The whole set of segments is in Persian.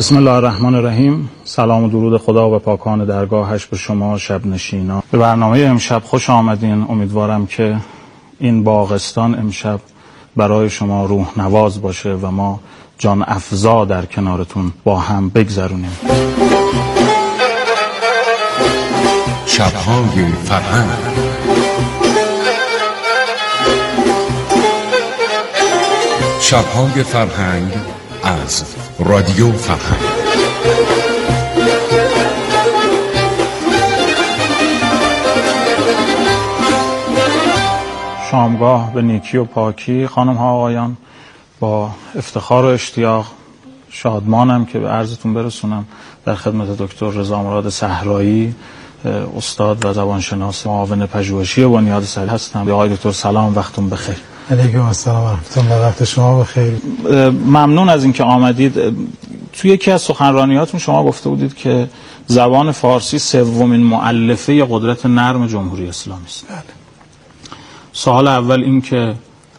بسم الله الرحمن الرحیم. سلام و درود خدا و پاکان درگاهش به شما شب نشینا. به برنامه امشب خوش آمدین. امیدوارم که این باغستان امشب برای شما روح نواز باشه و ما جان افزا در کنارتون با هم بگذرونیم. شب‌های فرهنگ. شب‌های فرهنگ از رادیو فرهنگ. شامگاه به نیکی و پاکی. خانم ها آقایان، با افتخار و اشتیاق شادمانم که به عرضتون برسونم در خدمت دکتر رضا مراد صحرایی، استاد و زبانشناس معاون پژوهشی بنیاد صحیح هستم. آقای دکتر سلام، وقتتون بخیر. علیکم السلام و رحمت الله. وقت شما بخیر. ممنون از اینکه آمدید. توی یکی از سخنرانیاتون شما گفته بودید که زبان فارسی سومین مؤلفه قدرت نرم جمهوری اسلامی است. بله. سوال اول این که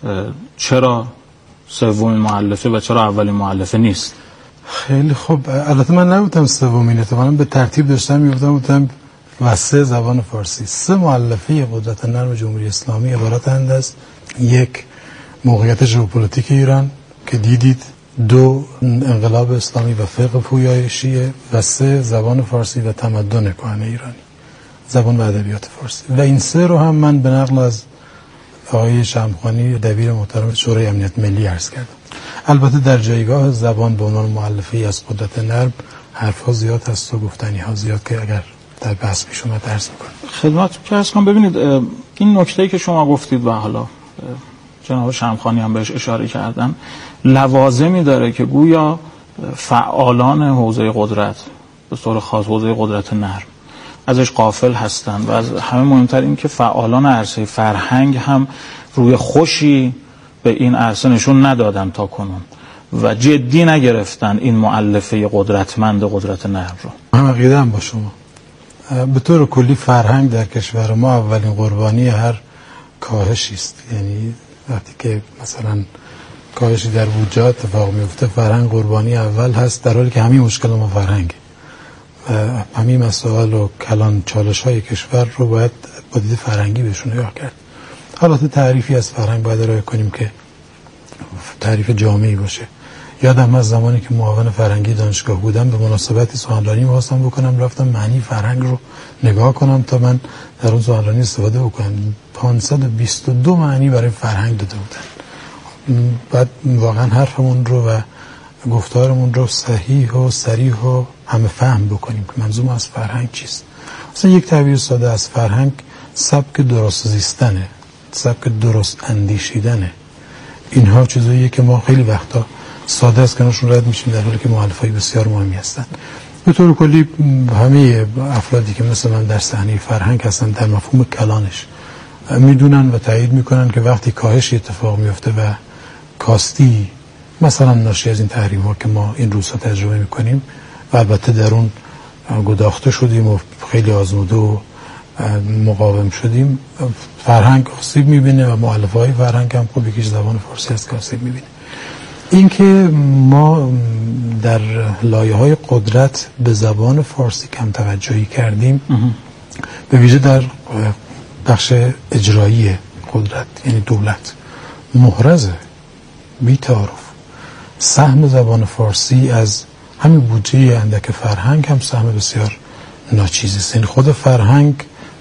چرا سومین مؤلفه و چرا اولین مؤلفه نیست؟ خیلی خوب. البته من نبودم سومین، اتفاقا به ترتیب داشتم میگفتم وسه زبان فارسی. 3 مؤلفه قدرت نرم جمهوری اسلامی عبارتند از: 1 موقعیت ژئوپلیتیک ایران که دیدید، 2 انقلاب اسلامی و فقه پویای شیعه، و 3 زبان فارسی و تمدن کهن ایرانی، زبان و ادبیات فارسی. و این 3 رو هم من به نقل از آقای شمخانی دبیر محترم شورای امنیت ملی عرض کردم. البته در جایگاه زبان به عنوان مؤلفه‌ای از قدرت نرم حرف‌ها زیاد هست و گفتنی‌ها زیاد که اگر در بحث پیش اومد عرض می‌کنم. خدمتتون که عرض کنم. ببینید، این نکته‌ای که شما گفتید و حالا جناب شمخانی هم بهش اشاره کردن، لوازمی داره که گویا فعالان حوزه قدرت، به طور خاص حوزه قدرت نرم، ازش غافل هستند و از همه مهمتر این که فعالان عرصه فرهنگ هم روی خوشی به این عرصه نشون ندادن تا کنون و جدی نگرفتن این مؤلفه قدرتمند قدرت نرم رو. من عقیده‌ام با شما. به طور کلی فرهنگ در کشور ما اولین قربانی هر کاهشی است. یعنی وقتی که مثلا کاهشی در بودجه اتفاق میفته، فرهنگ قربانی اول هست، در حالی که همین مشکل ما فرهنگه و همین مسائل و کلان چالش های کشور رو باید با دید فرهنگی بهشون نگاه کرد. حالات تعریفی از فرهنگ باید ارائه کنیم که تعریف جامعی باشه. یادم از زمانی که معاون فرهنگی دانشگاه بودم، به مناسبتی سخنرانی می‌خواستم بکنم، رفتم معنی فرهنگ رو نگاه کنم تا من در اون سخنرانی استفاده بکنم. 522 معنی برای فرهنگ داده بودن. بعد واقعا حرفمون رو و گفتارمون رو صحیح و صریح و همه فهم بکنیم که منظور از فرهنگ چیست. مثلا یک تعبیر ساده از فرهنگ سبک درست زیستنه، سبک درست اندیشیدنه. اینها چیزاییه که ما خیلی وقتا ساده است کنارشون رد میشیم، در حالی که مؤلفه‌های بسیار مهمی هستن. به طور کلی همه افرادی که مثل من در صحنه فرهنگ هستن در مفهوم کلانش میدونن و تایید میکنن که وقتی کاهشی اتفاق میفته و کاستی مثلا ناشی از این تحریم‌ها که ما این روزها تجربه میکنیم و البته در اون گداخته شدیم و خیلی آزموده و مقاوم شدیم، فرهنگ آسیب میبینه و مؤلفه‌های فرهنگ هم خب یکیش زبان فارسی هست که آسیب میبینه. اینکه ما در لایه‌های قدرت به زبان فارسی کم توجهی کردیم، به ویژه در بخش اجرایی قدرت یعنی دولت، محرزه، بی‌تعارف. سهم زبان فارسی از همین بودجه اندک فرهنگ هم سهم بسیار ناچیزی است. یعنی خود فرهنگ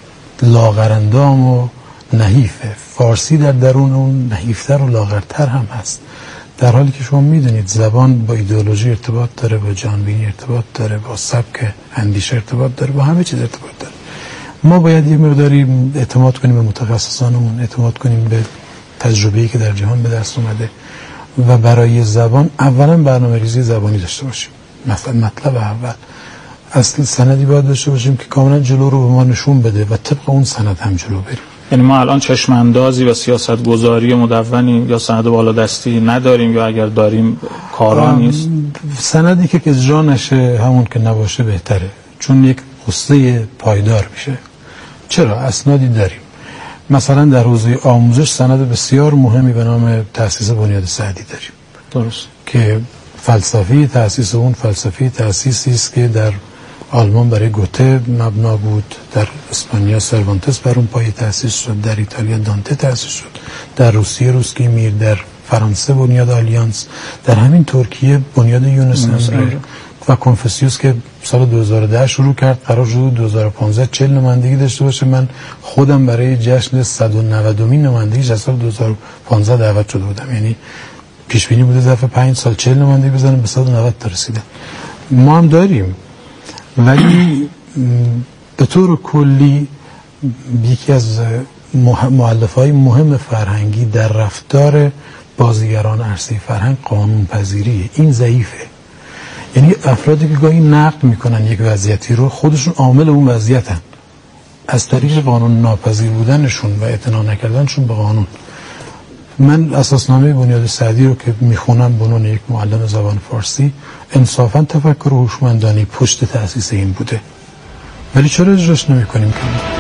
لاغرندام و نحیفه، فارسی در درون اون نحیفتر و لاغرتر هم هست، در حالی که شما میدونید زبان با ایدئولوژی ارتباط داره، با جانبینی ارتباط داره، با سبک اندیشه ارتباط داره، با همه چیز ارتباط داره. ما باید یه مقداری اعتماد کنیم به متخصصانمون، اعتماد کنیم به تجربه‌ای که در جهان به دست اومده و برای زبان اولا برنامه‌ریزی زبانی داشته باشیم. مثلا مطلب اول اصل سندی باید داشته باشیم که کاملا جلو رو به ما نشون بده و طبق اون سند هم جلو بریم. یعنی ما الان چشم اندازی و سیاست گذاری مدونی یا سند بالادستی نداریم، یا اگر داریم کارا نیست. سندی که اجرا نشه همون که نباشه بهتره، چون یک قصه پایدار میشه. چرا؟ اسنادی داریم. مثلا در حوزه آموزش سند بسیار مهمی به نام تأسیس بنیاد سعدی داریم. درست. که فلسفه تأسیس اون فلسفه تأسیسی است که در آلمان برای گوته مبنا بود، در اسپانیا سروانتس بر اون پایه تأسیس شد، در ایتالیا دانته تأسیس شد، در روسیه روسکی میر، در فرانسه بنیاد آلیانس، در همین ترکیه بنیاد یونس امره و کنفوسیوس که سال 2010 شروع کرد، قرار شد 2015 40 نمایندگی داشته باشه. من خودم برای جشن 190مین نمایندگیش از سال 2015 دعوت شده بودم، یعنی پیش بینی بوده ظرف 5 سال 40 نمایندگی بزنم، به 190 تا رسیدن. ما هم داریم، ولی به طور کلی یکی از مؤلفه‌های مهم فرهنگی در رفتار بازیگران عرصه فرهنگ قانون پذیریه. این ضعیفه. یعنی افرادی که گاهی نقد میکنن یک وضعیتی رو خودشون عامل اون وضعیتن، از طریق قانون ناپذیر بودنشون و اعتنا نکردنشون به قانون. من اساسنامه بنیاد سعدی رو که میخونم به عنوان یک معلم زبان فارسی، انصافا تفکر هوشمندانه پشت تأسیس این بوده، ولی چرا اجراش نمی‌کنیم؟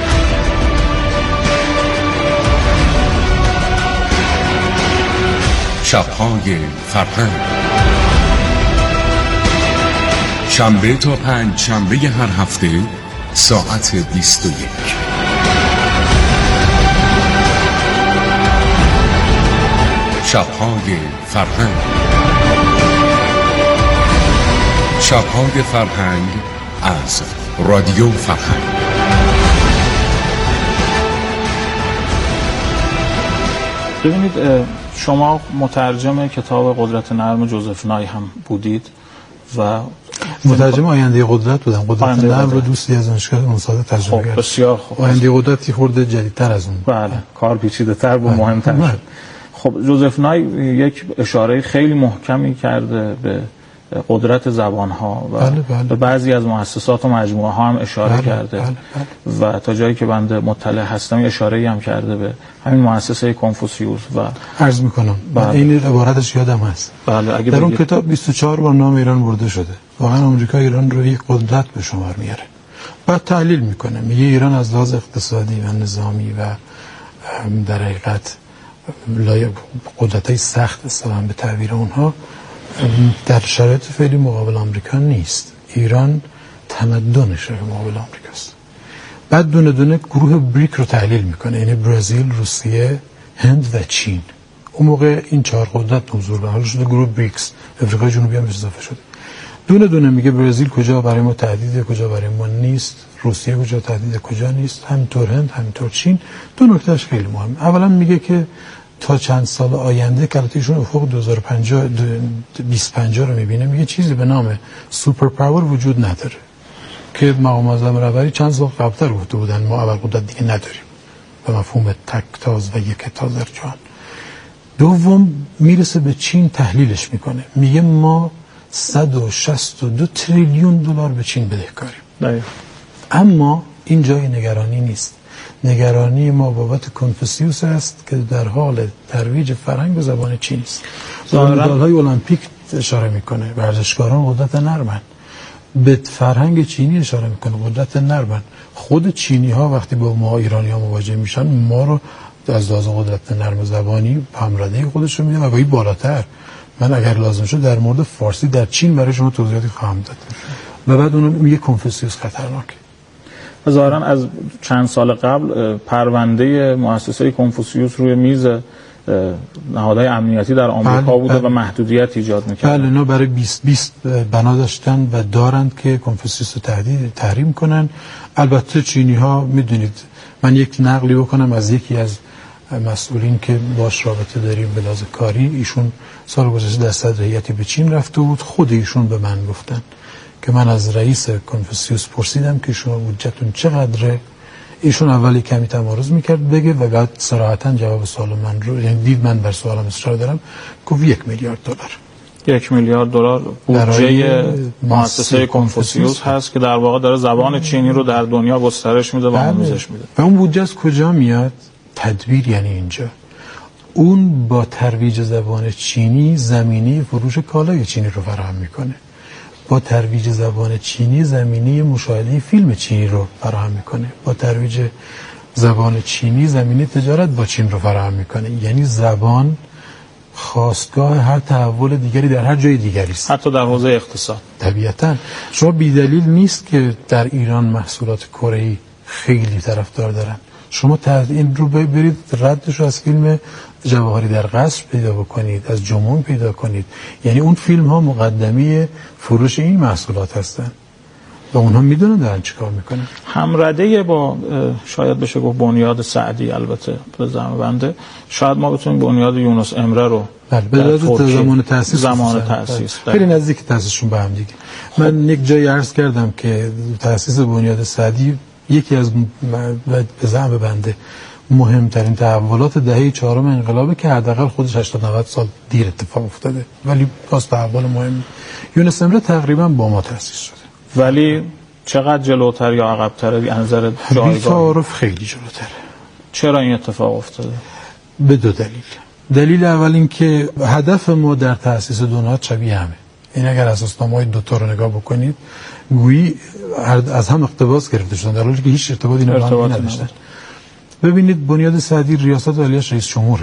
شب‌های فرهنگ، شنبه تا پنج شنبه هر هفته ساعت 21. شب‌های فرهنگ. شب‌های فرهنگ از رادیو فرهنگ. ببینید، شما مترجم کتاب قدرت نرم جوزف نای هم بودید و مترجم آینده قدرت بودم. قدرت نرم رو دوستی از دانشگاه اونساده ترجمه کرد. بسیار خوب. آینده قدرت خورده جدیدتر از اون. بله، کار پیچیده‌تر و مهمتر شد. خب جوزف نای یک اشاره خیلی محکمی کرده به قدرت زبان‌ها و به بعضی از مؤسسات و مجموعه‌ها هم اشاره کرده و تا جایی که بنده مطلع هستم اشاره‌ای هم کرده به همین مؤسسه کنفوسیوس و عرض می‌کنم این عبارتش یادم هست. بله، در اون کتاب 24 بار نام ایران برده شده. واقعا آمریکا ایران رو یک قدرت به شمار میاره. بعد تحلیل میکنه، میگه ایران از لحاظ اقتصادی و نظامی و در حقیقت قدرت‌های سخت اصطلاحاً به تعبیر اونها در شرایط فعلی مقابل آمریکا نیست. ایران تمدنش مقابل آمریکاست. بعد دونه دونه گروه بریک رو تحلیل میکنه، یعنی برزیل، روسیه، هند و چین. اون موقع این 4 قدرت حضور داشت، شده گروه بریکس. آفریقای جنوبی هم اضافه شده. دونه دونه میگه برزیل کجا برای ما تهدید، کجا برای ما نیست، روسیه کجا تهدید، کجا نیست، همینطور هند، همینطور چین. دو نکتهش خیلی مهمه. اولا میگه که تا چند سال آینده که البته افق 2050 2050 رو میبینه، میگه چیزی به نام سوپر پاور وجود نداره که مقام معظم رهبری چند سال قبلتر گفته بودن ما اول قدرت دیگه نداریم به مفهوم تکتاز و یکتاز در جهان. دوم میرسه به چین تحلیلش میکنه، میگه ما 162 تریلیون دلار به چین بدهکاریم. اما این جای نگرانی نیست. نگرانی ما بابت کنفوسیوس است که در حال ترویج فرهنگ و زبان چینی است. مدال‌های المپیک اشاره میکنه، ورزشکاران قدرت نرمن. به فرهنگ چینی اشاره میکنه، قدرت نرمن. خود چینی ها وقتی با ما ایرانی ها مواجه میشن، ما رو از لحاظ قدرت نرم زبانی پمرده خودشون میدن و گاهی بالاتر. من اگر لازم شد در مورد فارسی در چین برای شما توضیحاتی خواهم داد. و بعد اون میگه کنفوسیوس خطرناکه. ظاهراً از چند سال قبل پرونده مؤسسه کنفوسیوس روی میز نهادهای امنیتی در آمریکا بوده و محدودیت ایجاد می‌کرد. بله، اینا برای 20 بنا داشتن و دارند که کنفوسیوس رو تحریم کنن. البته چینی‌ها میدونید، من یک نقلی بکنم از یکی از مسئولین که باش رابطه داریم به لحاظ کاری، ایشون سال گذشته در صدر هیئتی به چین رفته بود. خود ایشون به من گفتن که من از رئیس کنفوسیوس پرسیدم که شما بودجه‌تون چقدره؟ ایشون اولی کمی تمارض میکرد بگه و بعد صراحتاً جواب سوال من رو، یعنی دید من بر سوالم اصرار دارم، گفت 1 میلیارد دلار. 1 میلیارد دلار بودجه مؤسسه کنفوسیوس هست که در واقع داره زبان چینی رو در دنیا گسترش میده و آموزش میده. و اون بودجه از کجا میاد؟ تدبیر. یعنی اینجا اون با ترویج زبان چینی زمینه فروش کالای چینی رو فراهم میکنه، با ترویج زبان چینی زمینه مشاهده فیلم چینی رو فراهم میکنه، با ترویج زبان چینی زمینه تجارت با چین رو فراهم میکنه. یعنی زبان خاستگاه هر تحول دیگری در هر جای دیگری است، حتی در حوزه اقتصاد. طبیعتاً شما بی‌دلیل نیست که در ایران محصولات کره‌ای خیلی طرفدار دارن. شما این رو برید ردش رو از فیلم جواهری در قصر پیدا بکنید، از جمون پیدا کنید. یعنی اون فیلم ها مقدمی فروش این محصولات هستن و اونها میدونن دارن چیکار میکنن. همرده با شاید بشه گفت بنیاد سعدی، البته به زعم بنده شاید ما بتونیم بنیاد یونس امره رو به زمان تأسیس خیلی نزدیک تأسیسشون به هم دیگه. من یک جایی عرض کردم که تأسیس بنیاد سعدی یکی از به زعم بنده مهمترین تحولات دهه چهارم انقلابه که حداقل خودش 80-90 سال دیر اتفاق افتاده، ولی باز تحول مهم. یونس امره تقریبا با ما تأسیس شده، ولی چقدر جلوتر یا عقب‌تر از نظر جایگاه؟ بی‌تعارف خیلی جلوتره. چرا این اتفاق افتاده؟ به دو دلیل. دلیل اول این که هدف ما در تأسیس دونات شبیه همه. این اگر اساسنامه‌های دو تا رو نگاه بکنید گویی از هم اقتباس گرفته شدن، در حالی که هیچ ارتباطی نداشتن. ببینید بنیاد سعدی ریاست عالیش رئیس جمهوره،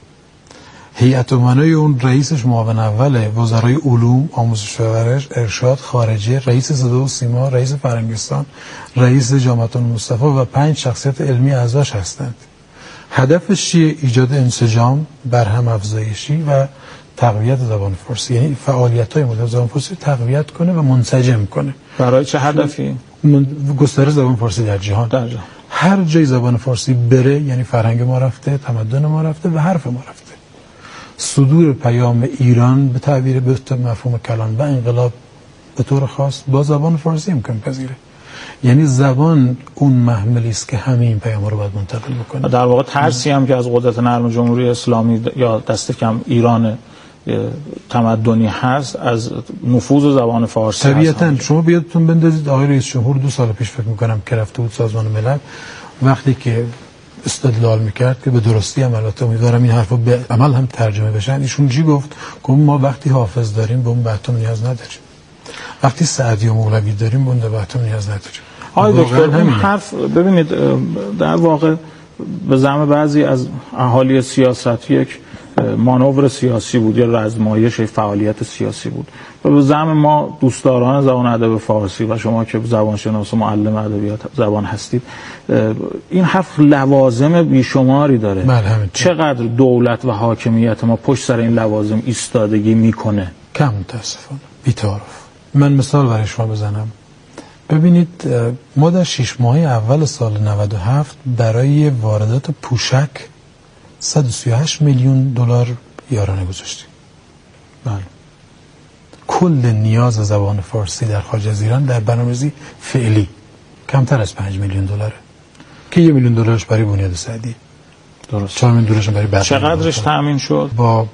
هیئت امنای اون رئیسش معاون اوله، وزرای علوم، آموزش و ارشاد، خارجه، رئیس صدا و سیما، رئیس فرنگستان، رئیس جامعه المصطفی و 5 شخصیت علمی اعضاش هستند. هدفش چیه؟ ایجاد انسجام، برهم افزایشی و تقویت زبان فارسی، یعنی فعالیت‌های مورد زبان فارسی تقویت کنه و منسجم کنه. برای چه هدفی؟ گسترش زبان فارسی در جهان. هر جای زبان فارسی بره یعنی فرهنگ ما رفته، تمدن ما رفته و حرف ما رفته. صدور پیام ایران به تعبیر به مفهوم کلان و انقلاب به طور خاص با زبان فارسی امکان پذیره. یعنی زبان اون محملی است که همه این پیام رو باید منتقل بکنه. در واقع ترسی هم که از قدرت نرم جمهوری اسلامی یا دست کم ایران تمدنی هست از نفوذ زبان فارسی. طبیعتاً شما بیادتون بندازید آقای رئیس جمهور 2 سال پیش فکر می‌کنم که رفته بود سازمان ملل، وقتی که استدلال میکرد که به درستی عملات، امیدوارم این حرفا به عمل هم ترجمه بشن، ایشون چی گفت؟ گفت ما وقتی حافظ داریم به اون بهتون نیاز نداریم، وقتی سعدی و مولوی داریم به اون بهتون نیاز نداریم. آقای دکتر این حرف ببینید در واقع به زعم بعضی از اهالی سیاست یک مانور سیاسی بود یا رزمایش فعالیت سیاسی بود و به زعم ما دوستداران زبان ادب فارسی و شما که زبانشناس و معلم ادبیات زبان هستید این حرف لوازم بیشماری داره. چقدر دولت و حاکمیت ما پشت سر این لوازم ایستادگی میکنه؟ کم متاسفانه، بی‌تعارف. من مثال برای شما بزنم. ببینید ما در 6 ماه اول سال 97 برای واردات پوشک 138 میلیون دلار یارانه گذاشتیم. بله. کل نیاز زبان فارسی در خارج از ایران در برنامه‌ریزی فعلی کمتر از 5 میلیون دلاره که 1 میلیون دلارش برای بنیاد سعدی. درست. 4 میلیون دلارش برای بقیه. چقدرش تامین شد؟ با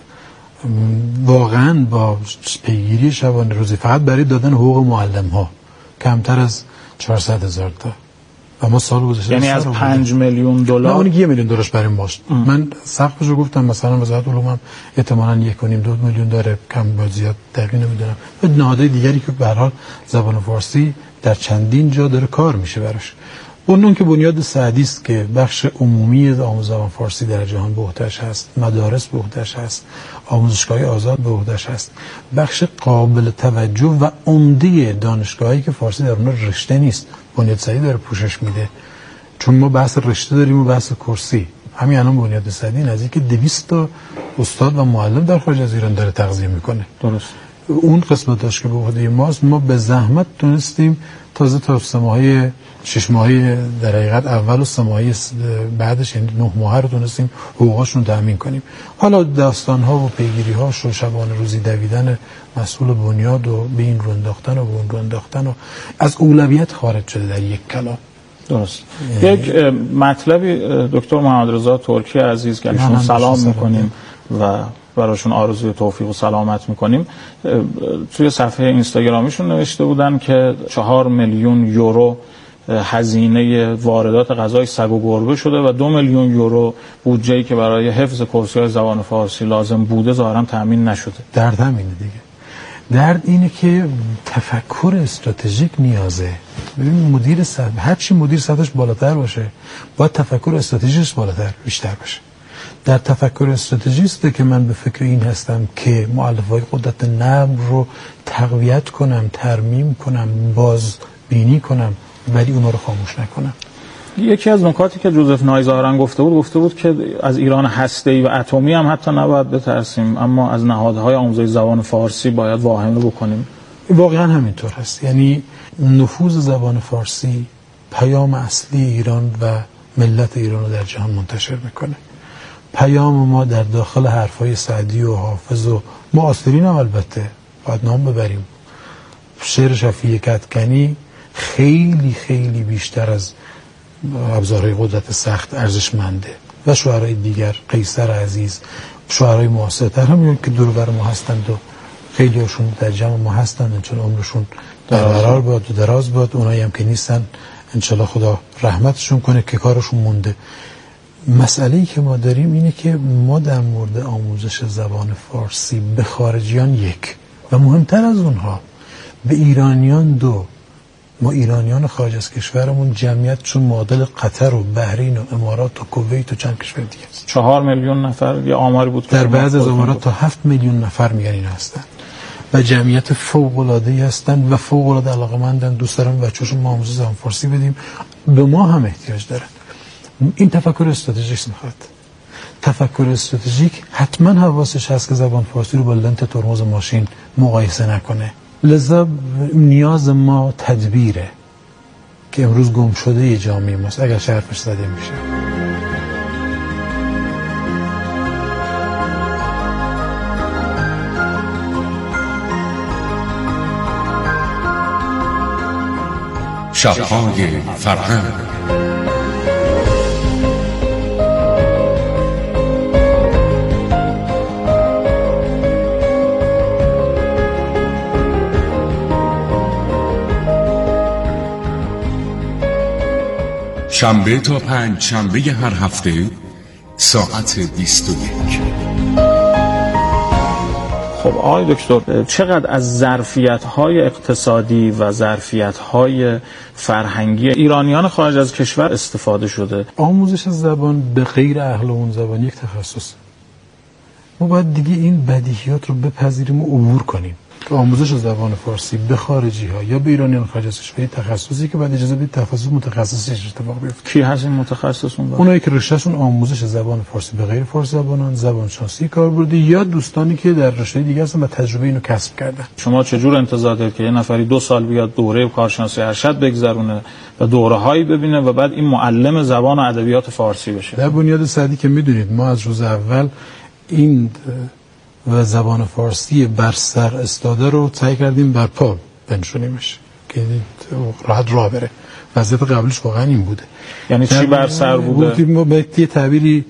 واقعا با پیگیری شبانه روزی فقط برای دادن حقوق معلم‌ها کمتر از 400,000 تا و ما سال گذشته یعنی از 5 میلیون دلار. نه اون 1 میلیون دلارش برای ماست. من سقفش رو گفتم، مثلا وزارت علوم هم احتمالاً 1.5-2 میلیون داره، کم با زیاد دقیق نمیدونم. و نهادهای دیگری که به هر حال زبان فارسی در چندین جا داره کار میشه براش. اون که بنیاد سعدی است که بخش عمومی آموزش زبان فارسی در جهان به عهده‌اش هست، مدارس به عهده‌اش هست، آموزشگاه‌های آزاد به عهده‌اش هست، بخش قابل توجه و عمده دانشگاهایی که فارسی در اونها رشته نیست بنیاد سعدی داره پوشش میده. چون ما بحث رشته داریم و بحث کرسی. همین الان بنیاد سعدی نزدیک 200 تا استاد و معلم در خارج از ایران داره تغذیه میکنه. درست. اون قسمتاش که به عهده ماست، ما به زحمت تونستیم تازه تا 6 ماهه در حقیقت اول و 3 ماهه بعدش یعنی 9 ماهه رو تونستیم حقوقاشون تامین کنیم. حالا داستان‌ها و پیگیری‌ها و شبانه روزی دویدن مسئول بنیاد و به این رو انداختن و به اون رو انداختن و از اولویت خارج شده در یک کلام. درست. یک مطلبی دکتر محمد رضا ترکی عزیز که ایشون سلام می‌کنیم و براشون آرزوی توفیق و سلامت می‌کنیم، توی صفحه اینستاگرامیشون نوشته بودن که 4 میلیون یورو هزینه واردات غذای سگ و گربه شده و 2 میلیون یورو بودجه‌ای که برای حفظ کرسی‌های زبان فارسی لازم بوده ظاهراً تامین نشده. درد همینه دیگه. درد اینه که تفکر استراتژیک نیازه. ببین مدیر سطح، هر چی مدیر سطحش بالاتر باشه باید تفکر استراتژیکش بیشتر باشه. در تفکر استراتژیسته که من به فکر این هستم که مؤلفه‌های قدرت نرم رو تقویت کنم، ترمیم کنم، بازبینی کنم، ولی اونا رو خاموش نکنم. یکی از نکاتی که جوزف نایزارن گفته بود که از ایران هسته‌ای و اتمی هم حتی نباید بترسیم، اما از نهادهای آموزش زبان فارسی باید واهمه بکنیم. واقعا همینطور هست. یعنی نفوذ زبان فارسی پیام اصلی ایران و ملت ایران رو در جهان منتشر میکنه. پیام ما در داخل حرفای سعدی و حافظ و معاصرین هم البته باید نام ببریم. شعر شفیع کدکنی خیلی خیلی بیشتر از ابزارهای قدرت سخت ارزشمنده و شعرهای دیگر، قیصر عزیز، شعرهای معاصرتر هم که دور بر ما هستند و خیلی هاشون در جمع ما هستند، چون عمرشون برقرار باد و دراز باد. اونایی هم که نیستن انشالله خدا رحمتشون کنه که کارشون مونده. مسئله‌ای که ما داریم اینه که ما در مورد آموزش زبان فارسی به خارجیان یک و مهمتر از اونها به ایرانیان دو. ما ایرانیان خارج از کشورمون جمعیت چون معادل قطر و بحرین و امارات و کویت و چند کشور دیگه است. 4 میلیون نفر یه آماری بود در بعض از امارات تا 7 میلیون نفر میگن این هستن و جمعیت فوق‌العاده‌ای هستن و فوق‌العاده علاقه‌مندن، دوست دارن بچه‌شون ما آموزش زبان فارسی بدیم. به ما هم احتیاج دارن. این تفکر استراتژیک میخواد. تفکر استراتژیک حتما حواسش هست که زبان فارسی رو با لنت ترمز ماشین مقایسه نکنه. لذا نیاز ما تدبیره که امروز گم شده یه جامعه ماست اگر حرفش زده میشه. شب‌های فرهنگ. شنبه تا پنج شنبه هر هفته ساعت 21. خب آقای دکتر، چقدر از ظرفیت‌های اقتصادی و ظرفیت‌های فرهنگی ایرانیان خارج از کشور استفاده شده؟ آموزش زبان به غیر اهل اون زبان یک تخصص. ما باید دیگه این بدیهیات رو بپذیریم و عبور کنیم که آموزش زبان فارسی به خارجی‌ها یا به ایرانیان خارج از کشور تخصصی که بعد اجازه بدید تخصص متخصصی اتفاق بیفته. کی هست این متخصصون؟ اونایی که رشتهشون آموزش زبان فارسی به غیر فارسی زبانان، زبانشناسی کاربردی یا دوستانی که در رشته دیگه هستن و تجربه اینو کسب کردن. شما چجور انتظار دارید که یه نفری 2 سال بیاد دوره کارشناسی ارشد بگذرونه و دوره‌هایی ببینه و بعد این معلم زبان و ادبیات فارسی بشه؟ در بنیاد سعدی که میدونید ما از روز اول این و زبان فارسی بر سر استاده رو سعی کردیم بر پا بنشونیمش که راحت راه بره. وضعیت قبلش واقعا این بوده. یعنی چی بر سر بوده؟ ما به یه تعبیری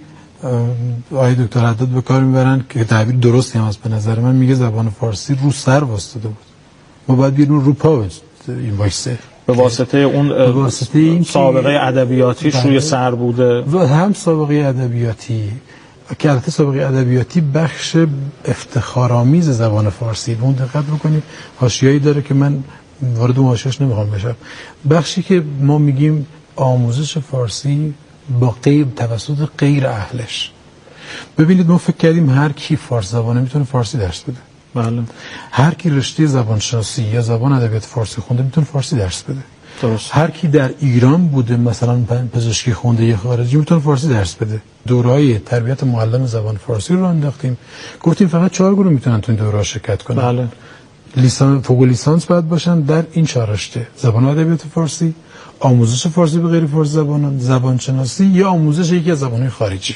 آقای دکتر حداد به کار میبرن که تعبیر درستی هم است به نظر من. میگه زبان فارسی رو سر واسطه بود، ما باید بیرون رو پا این وایسه. به واسطه اون سابقه ادبیاتیش روی سر بوده و هم سابقه ادبیاتی که البته سابقه ادبیاتی بخش افتخارآمیز زبان فارسی. اون دقت بکنید حاشیه‌ای داره که من وارد اون حاشیه‌اش نمیخوام بشم. بخشی که ما میگیم آموزش فارسی با غیر توسط غیر اهلش. ببینید ما فکر کردیم هر کی فارسی زبانه میتونه فارسی درس بده. بله. هر کی رشته زبانشناسی یا زبان ادبیات فارسی خونده میتونه فارسی درس بده. درست. هر کی در ایران بوده مثلا پزشکی خونده یا خارجی میتونه فارسی درس بده. دوره‌های تربیت معلم زبان فارسی رو انداختیم. گفتیم فقط 4 گروه میتونن تو این دوره‌ها شرکت کنن. بله. لیسانس فوق لیسانس باید باشن در این 4 رشته: زبان ادبیات فارسی، آموزش فارسی به غیر فارسی زبانان، زبانشناسی یا آموزش یکی از زبان‌های خارجی.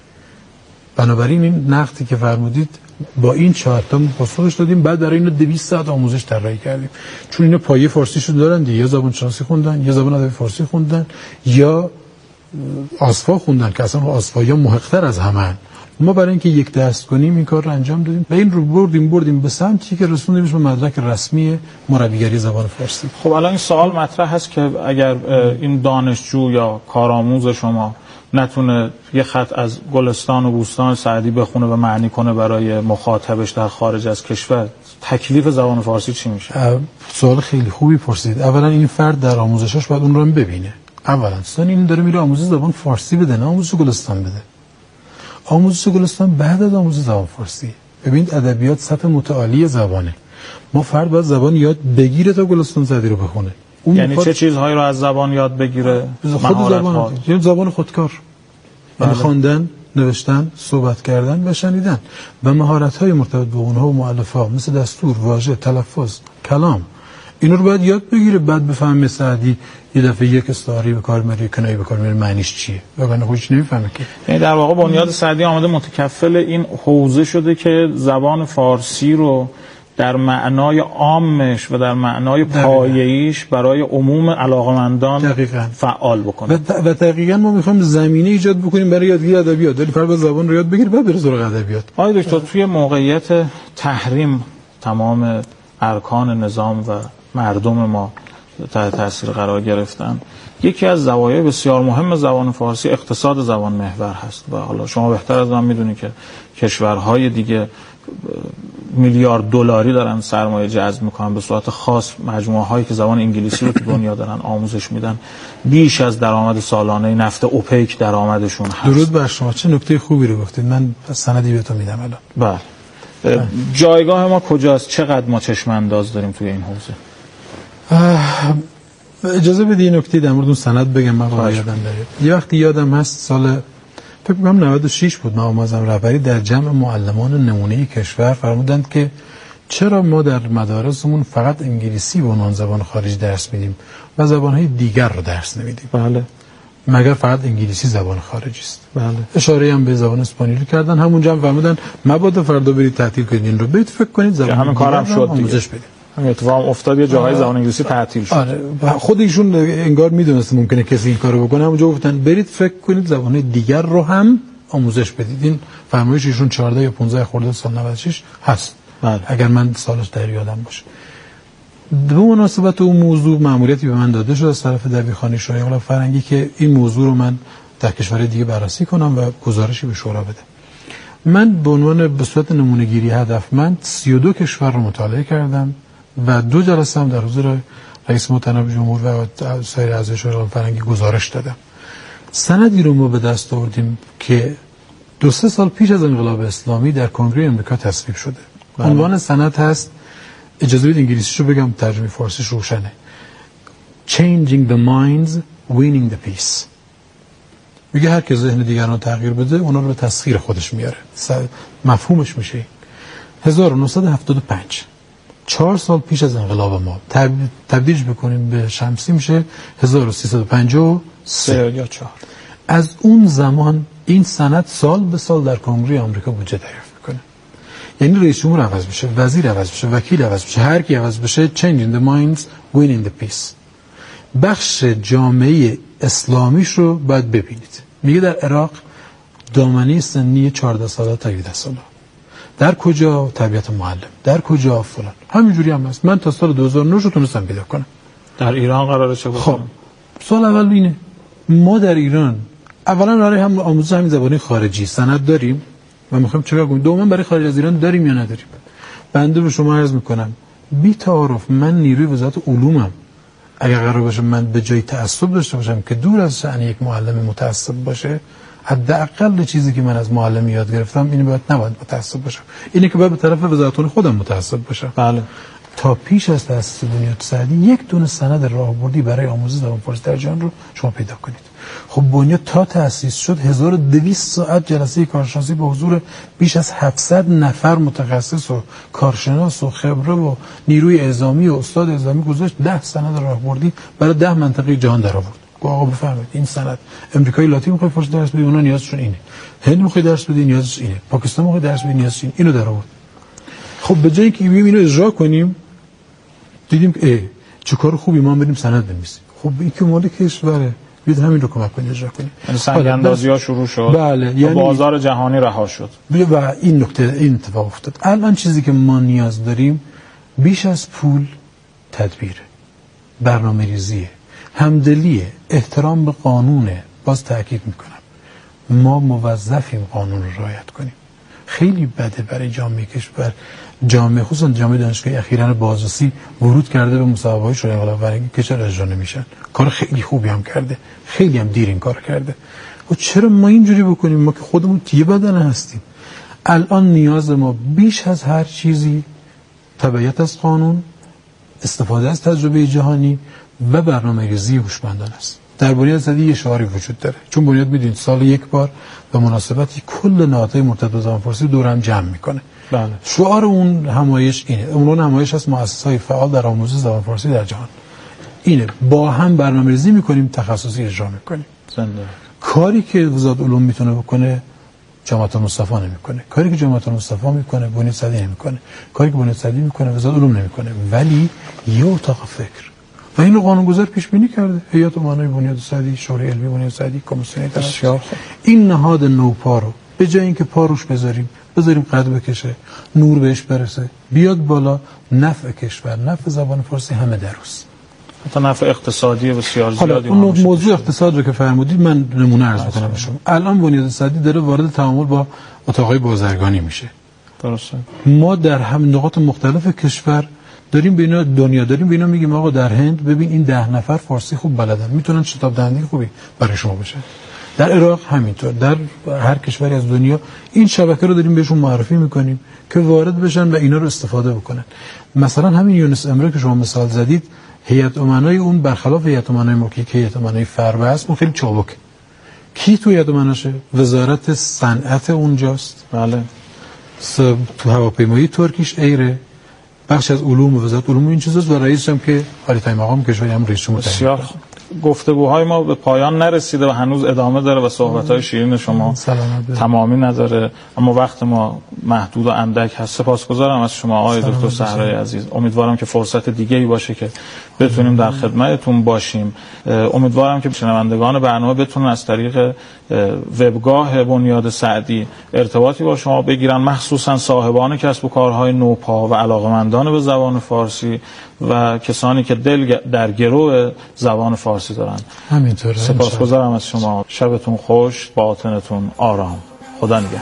بنابراین این نقدی که فرمودید با این 4 تا پاسخش دادیم. بعد برای اینا 200 ساعت آموزش طراحی کردیم، چون اینا پایه فارسیشو دارن دیگه، یا زبان شناسی خوندن یا زبان ادبی فارسی خوندن یا آسفا خوندن که اصلا آسفا محق‌تر از همه. ما برای اینکه یک دست کنیم این کار رو انجام دادیم و این رو بردیم به سمتی که رسوندیمش به مدرک رسمی مربیگری زبان فارسی. خب الان این سوال مطرح هست که اگر این دانشجو یا کارآموز شما نتونه یه خط از گلستان و بوستان سعدی بخونه و معنی کنه برای مخاطبش در خارج از کشور، تکلیف زبان فارسی چی میشه؟ سوال خیلی خوبی پرسید. اولا این فرد در آموزشش باید اون رو ببینه. اولا ثانیا این داره میره آموزش زبان فارسی بده، نه آموزش گلستان بده. آموزش گلستان بعد از آموزش زبان فارسی. ببینید ادبیات سطح متعالی زبانه. ما فرد باید زبان یاد بگیره تا گلستان زدی رو بخونه. یعنی چه چیزهایی رو از زبان یاد بگیره؟ خود زبان، یعنی زبان خودکار. یعنی خواندن، نوشتن، صحبت کردن و شنیدن و مهارت‌های مرتبط به اونها و مؤلفه‌ها مثل دستور، واژه، تلفظ، کلام. اینو رو باید یاد بگیره، بعد بفهمه سعدی یه دفعه یک استعاره به کار میاره، کنایه به کار میاره، معنیش چیه. واقعا خودش نمیفهمه که. یعنی در واقع بنیاد سعدی آمده متکفل این حوزه شده که زبان فارسی رو در معنای عامش و در معنای پایه‌ایش برای عموم علاقه‌مندان فعال بکنه. و دقیقاً ما می‌خوایم زمینه ایجاد بکنیم برای یادگیری ادبیات. ولی فرد زبان رو یاد بگیره بعد بره سراغ ادبیات. آقای دکتر توی موقعیت تحریم تمام ارکان نظام و مردم ما تحت تاثیر قرار گرفتن، یکی از زوایای بسیار مهم زبان فارسی اقتصاد زبان محور هست و حالا شما بهتر از من میدونید که کشورهای دیگه میلیارد دلاری دارن سرمایه جذب میکنن به صورت خاص مجموعه هایی که زبان انگلیسی رو تو دنیا دارن آموزش میدن، بیش از درآمد سالانه نفت اوپک درآمدشون هست. درود بر شما، چه نکته خوبی رو گفتید. من سندی بهتون میدم الان. بله. جایگاه ما کجاست؟ چقدر ما چشم انداز داریم توی این حوزه؟ اجازه بدید نکته در مورد اون سند بگم. من یادم داره یه وقتی یادم هست سال فکر کنم 96 بود، ما معظم رهبری در جمع معلمان نمونه کشور فرمودند که چرا ما در مدارسمون فقط انگلیسی به عنوان زبان خارجی درس میدیم و زبان‌های دیگر رو درس نمیدیم. بله. مگر فقط انگلیسی زبان خارجی است. بله. اشاره هم به زبان اسپانیایی کردن. همونجا هم فرمودن مبادا فردا برید تعطیل کنید این رو، برید فکر کنید زبان همین کارم شد آموزش بدید. همین اتفاق افتاد، یه جاهای زبان انگلیسی تعطیل شد. آره. خود ایشون انگار میدونست ممکنه کسی این کارو بکنه، همونجا گفتن برید فکر کنید زبان‌های دیگر رو هم آموزش بدید. این فرمایش ایشون 14 یا 15 خرداد سال 96 هست. بله. اگر من سالش در یادم باشه. به مناسبت اون موضوع مأموریتی به من داده شد از طرف دبیرخانه شورای انقلاب فرهنگی که این موضوع رو من در کشور دیگه بررسی کنم و گزارشی به شورا بدم. من به عنوان به صورت نمونه‌گیری هدفمند 32 کشور رو مطالعه کردم و 2 جلسه هم در حضور رئیس محترم جمهور و سایر اعضای شورای انقلاب فرهنگی گزارش دادم. سندی رو ما به دست آوردیم که 2-3 سال پیش از انقلاب اسلامی در کنگره آمریکا تصویب شده. عنوان سند هست، اجازه بدید انگلیسیشو بگم، ترجمه فارسیش روشنه. Changing the minds, winning the peace. میگه هر که ذهن دیگران تغییر بده اونا رو به تسخیر خودش میاره. مفهومش میشه 1975 4 سال پیش از انقلاب ما تبدیلش بکنیم به شمسی میشه 1353 یا 4. از اون زمان این سند سال به سال در کنگره آمریکا بودجه دریافت میکنه. یعنی رئیس جمهور عوض میشه، وزیر عوض میشه، وکیل عوض میشه، هر کی عوض بشه changing the minds, winning the peace. بخش جامعه اسلامیش رو باید ببینید. میگه در عراق دامنه سنی 14 ساله تا 17 ساله. در کجا؟ تربیت معلم. در کجا؟ فلان. همینجوری هم هست. من تا سال 2009 رو تونستم پیدا کنم. در ایران قراره چه بکنم؟ خب سال اول اینه ما در ایران اولا برای هم آموزش همین زبانی خارجی سند داریم و میخوایم چه کنیم. دوما برای خارج از ایران داریم یا نداریم. بنده به شما عرض میکنم بی تعارف من نیروی وزارت علومم. اگر قرار باشه من به جای تعصب داشته باشم که دور از شأن یک معلم متعصب باشه، حداقل چیزی که من از معلم یاد گرفتم اینه باید نباید متعصب باشم. اینه که باید به طرف وزارت خودم متعصب باشم. بله. تا پیش از تأسیس بنیاد سعدی یک دونه سند راهبردی برای آموزش زبان فارسی در جهان رو شما پیدا کنید. خب بنیاد تا تأسیس شد 1200 ساعت جلسه کارشناسی با حضور بیش از 700 نفر متخصص و کارشناس و خبره و نیروی اعزامی و استاد اعزامی گذاشت 10 سند راهبردی برای 10 منطقه جهان در آورد. آقا بفرمایید این سند امریکای لاتین میخواد فارسی درس بده اونا نیازشون اینه. هند میخواد درس بده نیازش اینه. پاکستان میخواد درس بده نیازش اینه. اینو در آورد. خب به جای اینکه بگیم اینو اجرا کنیم دیدیم که چه کار خوبی ما بریم سند بنویسیم. خب این که مال کشوره بیاد همین رو کمک کنید اجرا کنید. یعنی سنگ اندازی‌ها شروع شد. بله. یعنی بازار جهانی رها شد. و این نکته این اتفاق افتاد. الان چیزی که ما نیاز داریم بیش از پول تدبیر، برنامه‌ریزی، همدلی، احترام به قانونه. باز تاکید میکنم ما موظفیم قانون رو رعایت کنیم. خیلی بده برای جامعه کشور، جامعه خصوصا جامعه دانشگاهی اخیراً بازرسی ورود کرده به مسابقه‌های شورای انقلاب فرهنگی که چرا اجرا نمیشن. کار خیلی خوبی هم کرده، خیلی هم دیر این کار کرده. و چرا ما اینجوری بکنیم؟ ما که خودمون یه بدن هستیم. الان نیاز ما بیش از هر چیزی تبعیت از قانون، استفاده از تجربه جهانی و برنامه‌ریزی هوشمندانه است. در بنیاد صدی یه شعاری وجود داره، چون بنیاد میدونید سال یک بار به مناسبتی کل نهادهای مرتبط با زبان فارسی دور هم جمع میکنه. بله. شعار اون همایش اینه، عنوان همایش از مؤسسه‌های فعال در آموزش زبان فارسی در جهان اینه، با هم برنامه‌ریزی میکنیم، تخصصی اجرا میکنیم. زنده. کاری که وزارت علوم میتونه بکنه جامعه المصطفی نمیکنه، کاری که جامعه المصطفی میکنه بنیاد صدی نمیکنه، کاری که بنیاد صدی میکنه وزارت علوم نمیکنه، ولی یه اتاق فکر و اینو قانونگذار پیش بینی کرده. هیئت امنای بنیاد صدی، شورای علمی بنیاد صدی، کمیسیون تشکیل این نهاد نوپا رو به جای اینکه پا روش بذاریم قد بکشه، نور بهش برسه، بیاد بالا، نفع کشور، نفع زبان فارسی همه دروست، حتی نفع اقتصادی بسیار زیادی. حالا اون موضوع اقتصاد رو که فرمودید من نمونه عرض می‌کنم به شما. الان بنیاد صدی داره وارد تعامل با اتاق‌های بازرگانی میشه. درسته. ما در هم نقاط مختلف کشور داریم به اینا دنیا داریم به اینا میگیم آقا در هند ببین این 10 نفر فارسی خوب بلدن، میتونن شتاب دهنده خوبی برای شما بشه. در عراق همینطور، در هر کشوری از دنیا این شبکه رو داریم بهشون معرفی میکنیم که وارد بشن و اینا رو استفاده بکنن. مثلا همین یونس امره که شما مثال زدید، هیئت امنای اون برخلاف هیئت امنای موقعی که هیئت امنای فربه است، اون خیلی چابک. کی تو هیئت امناشه؟ وزارت صنعت اونجاست. بله. تو هواپیمایی ترکیش ایره، بخش از علوم و وزارت علوم این چیزاست و رئیسش هم که عالی مقام کشوری هم رئیس جمهور. بسیار گفتگوهای ما به پایان نرسیده و هنوز ادامه داره و صحبت‌های شیرین شما تمامی نداره، اما وقت ما محدود و اندک هست. سپاسگزارم از شما آقای دکتر صحرای عزیز. امیدوارم که فرصت دیگه‌ای باشه که بتونیم در خدمتتون باشیم. امیدوارم که شنوندگان برنامه بتونن از طریق وبگاه بنیاد سعدی ارتباطی با شما بگیرن، مخصوصا صاحبان کسب و کارهای نوپا و علاقه‌مندان به زبان فارسی و کسانی که دل در گرو زبان فارسی دارن. همینطوره. سپاسگزارم از شما. شبتون خوش، باطنتون آرام. خدا نگهدار.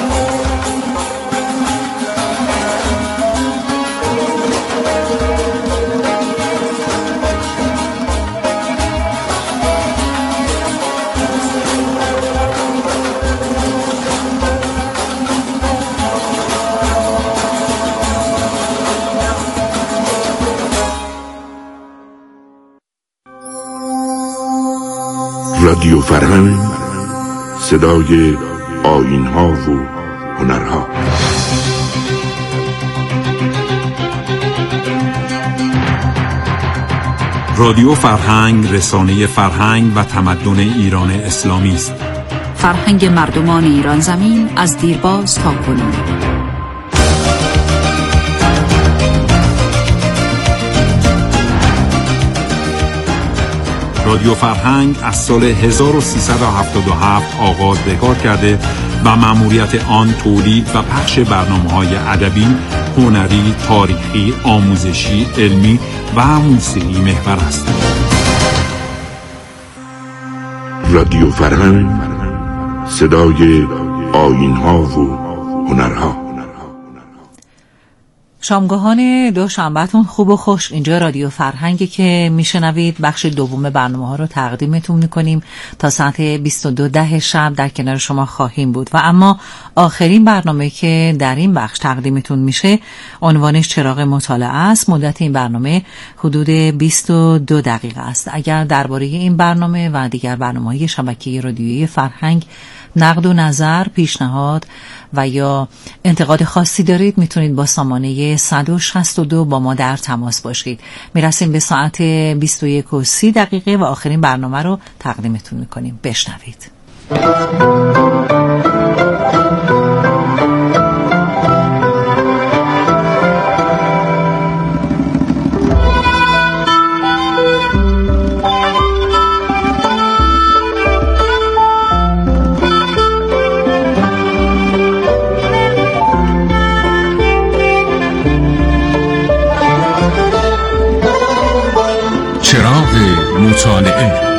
رادیو فرهنگ، صدای آیین‌ها و هنرها. رادیو فرهنگ رسانه فرهنگ و تمدن ایران اسلامی است. فرهنگ مردمان ایران زمین از دیرباز تا کنون. رادیو فرهنگ از سال 1377 آغاز به کار کرده و مأموریت آن تولید و پخش برنامه‌های ادبی، هنری، تاریخی، آموزشی، علمی و موسیقی محور است. رادیو فرهنگ، صدای آیین‌ها و هنرها. شامگاهان دوشنبهتون خوب و خوش. اینجا رادیو فرهنگی که میشنوید. بخش دوم برنامه ها رو تقدیمتون میکنیم. تا ساعت 22:10 شب در کنار شما خواهیم بود و اما آخرین برنامه که در این بخش تقدیمتون میشه عنوانش چراغ مطالعه است. مدت این برنامه حدود 22 دقیقه است. اگر درباره این برنامه و دیگر برنامه‌های شبکه رادیویی فرهنگ نقد و نظر، پیشنهاد و یا انتقاد خاصی دارید میتونید با سامانه 162 با ما در تماس باشید. میرسیم به ساعت 21:30 و آخرین برنامه رو تقدیمتون میکنیم. بشنوید. چراغ مطالعه.